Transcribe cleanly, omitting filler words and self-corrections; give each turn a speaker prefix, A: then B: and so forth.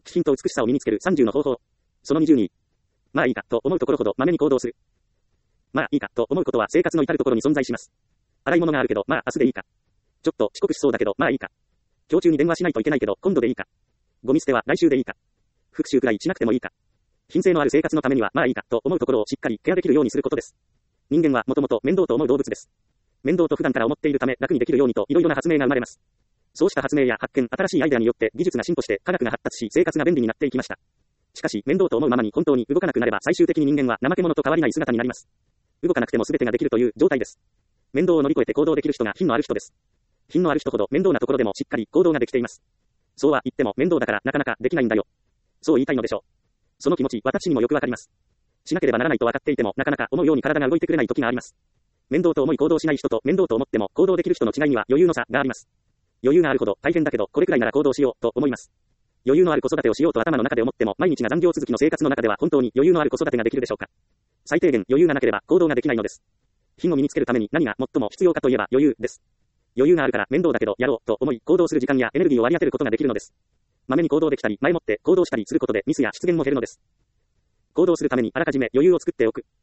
A: 気品と美しさを身につける30の方法。その22。まあいいかと思うところほどまめに行動する。まあいいかと思うことは生活の至るところに存在します。洗い物があるけど、まあ明日でいいか。ちょっと遅刻しそうだけど、まあいいか。今日中に電話しないといけないけど、今度でいいか。ゴミ捨ては来週でいいか。復習くらいしなくてもいいか。品性のある生活のためには、まあいいかと思うところをしっかりケアできるようにすることです。人間はもともと面倒と思う動物です。面倒と普段から思っているため楽にできるようにといろいろな発明が生まれます。そうした発明や発見、新しいアイデアによって技術が進歩して科学が発達し生活が便利になっていきました。しかし面倒と思うままに本当に動かなくなれば最終的に人間は怠け者と変わりない姿になります。動かなくても全てができるという状態です。面倒を乗り越えて行動できる人が品のある人です。品のある人ほど面倒なところでもしっかり行動ができています。そうは言っても面倒だからなかなかできないんだよ。そう言いたいのでしょう。その気持ち、私にもよくわかります。しなければならないと分かっていてもなかなか思うように体が動いてくれない時があります。面倒と思い行動しない人と面倒と思っても行動できる人の違いには余裕の差があります。余裕があるほど大変だけどこれくらいなら行動しようと思います。余裕のある子育てをしようと頭の中で思っても毎日が残業続きの生活の中では本当に余裕のある子育てができるでしょうか。最低限余裕がなければ行動ができないのです。品を身につけるために何が最も必要かといえば余裕です。余裕があるから面倒だけどやろうと思い行動する時間やエネルギーを割り当てることができるのです。まめに行動できたり前もって行動したりすることでミスや失言も減るのです。行動するためにあらかじめ余裕を作っておく。